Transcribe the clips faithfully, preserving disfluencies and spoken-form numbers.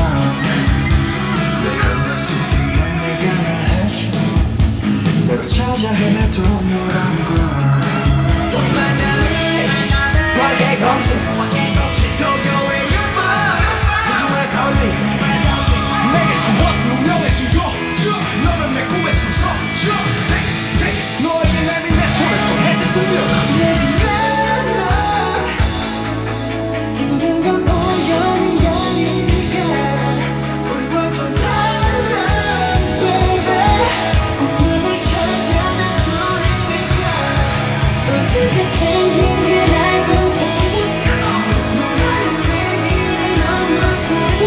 내가 봤을 때엔 내가 날 해줘 내가 찾아 헤매도 너라는 걸 우리 만남이 화계 검색 도교의 유머 우주의 설리 내게 주어진 운명의 신조 너는 내 꿈의 춤춰 너에게 내민 내 손을 좀 해질 숙명 걱정하지 마라 이 모든 건 우연이 아니니까 우리 완전 달라 baby 운명을 찾아낸 둘이니까 어떻게 생긴 그날 부터서 너만이 생기는 넘어서서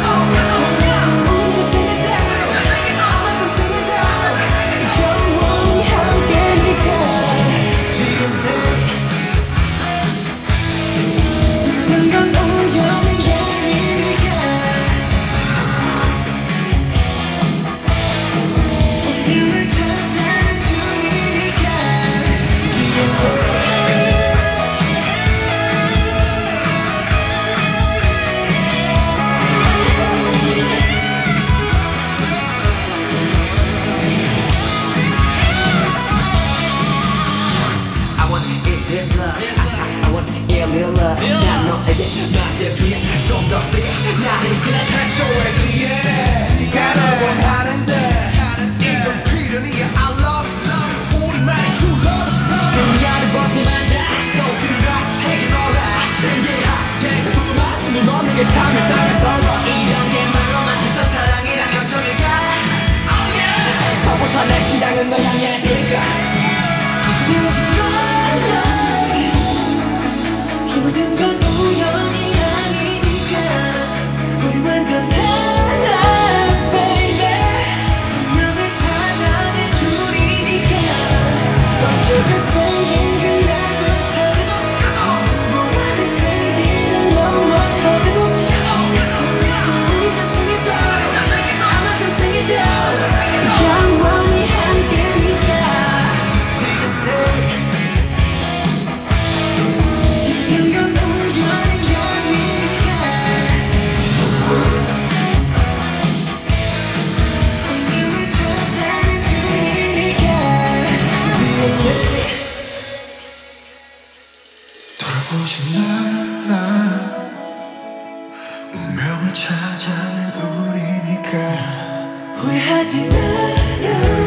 혼자 생겼다 아만큼 생겼다 영원히 함께니까 모든 건 우연이 아니니까 운명을 찾아낸 둘이니까 I want it this love I, I want it real love 난 너에게 맞을 피해 좀더 세게 나를 이끌어 태초에 비해 네가 널 원하는데 이건 필연이야 I love you 우리만의 true love 그녀를 볼 때마다 소스가 책임어라 신기하게 자꾸 말씀을 멈추게 타면 싸면 서로 이런 게 말로만 듣던 사랑이란 감정일까 애초부터 내 심장은 널 향해 두니까 걱정하지 마라 이 모든 건 우연이 아니니까 우리 완전 달라 baby 운명을 찾아낸 둘이니까 어쩌면 생긴 그날부터 계속 뭐라도 생기는 넘어서 계속 이제 생겼다 아마도 생겼다 영원히 함께니까 이런 건 우연이 아니니까 운명을 찾아낸 둘이니까 돌아보지 마라 운명을 찾아낸 우리니까 후회하지 마라